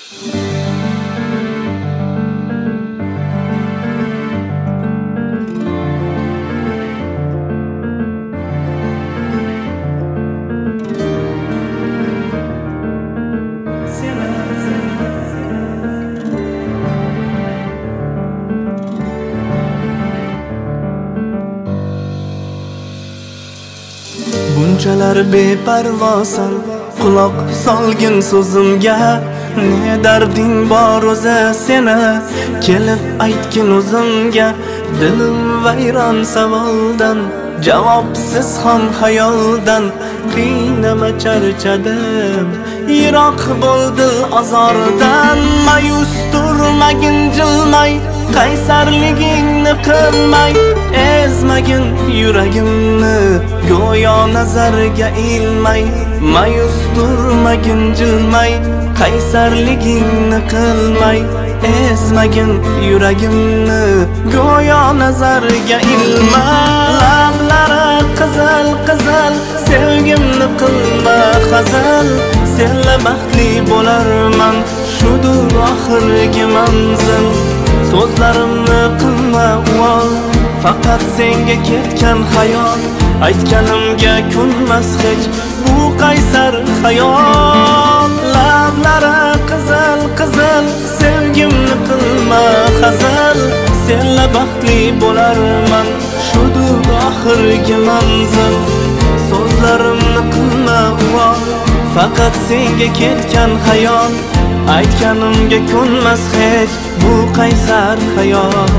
Bunchalar beparvosan quloq solgin so'zimga. Ne darding bor o'zi seni kelib aytgin o'zimga. Dilim vayron savoldan, javobsiz ham xayoldan. Qiynama charchadim, yiroq bo'ldi azordan. Mayus turmagin jilmay, qaysarligingni qilmay. Ezmagin yuragimni go'yo nazarga ilmay. Mayus turmagin jilmay, qaysarligingni qilmay. Ezmagin yuragimni go'yo nazarga ilmay. Lablari qizil qizil, sevgimni qilma hazil. Senla baxtli bo'larman, shudur oxirgi manzil. So'zlarimni qilma uvol, faqat senga ketgan xayol. Aytganimga ko'nmas hech bu qaysar xayol. Lablari qizil qizil, sevgimni qilma hazil. Senla baxtli bo'larman, shudur oxirgi manzil. So'zlarimni qilma uvol, faqat senga ketgan xayol. Aytganimga ko'nmas hech bu qaysar xayol.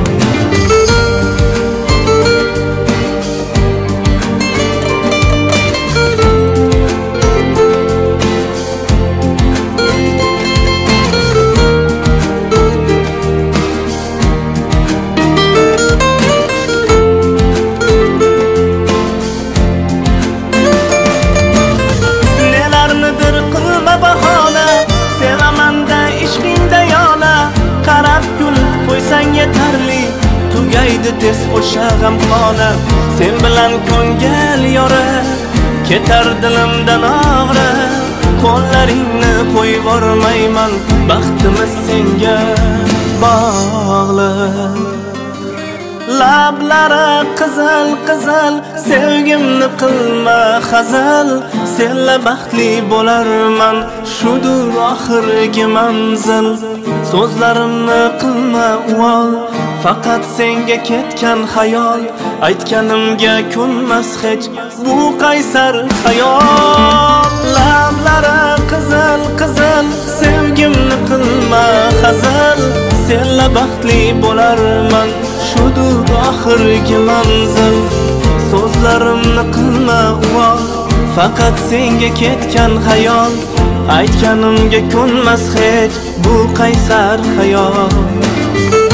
Yetarli tugaydi tez o'sha g'amxona. Sen bilan ko'ngil yora ketar dilimdan og'ri. Qo'llaringni qo'yib yormayman, baxtimiz senga bog'liq. Lablari qizil qizil, sevgimni qilma hazil. Senla baxtli bo'larman, shudur oxirgi manzil. So'zlarimni qilma uvol, faqat senga ketgan xayol. Aytganimga ko'nmas hech bu qaysar xayol. Lablari qizil qizil, sevgimni qilma hazil. Senla baxtli bo'larman, shudur oxirgi manzil. So'zlarimni qilma uvol, faqat senga ketgan xayol. Aytganimga ko'nmas hech bu qaysar xayol.